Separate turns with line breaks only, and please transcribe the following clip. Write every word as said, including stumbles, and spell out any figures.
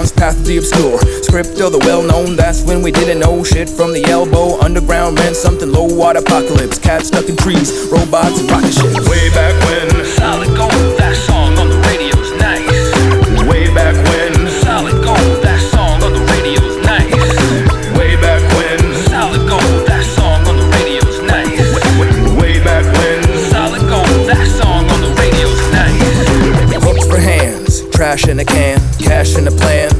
crossed path of the obscure. Script of the well-known, that's when we didn't know shit from the elbow. Underground meant something low, water apocalypse. Cats stuck in trees, robots and rocket ships.
Way back when,
Solid gold, that song on the radio's nice.
way back when,
Solid gold, that song on the radio's nice.
way back when,
Solid gold, that song on the radio's nice.
way back when.
Solid gold, that song on the radio's nice.
Hooks for hands, trash in a can, cash in a plan.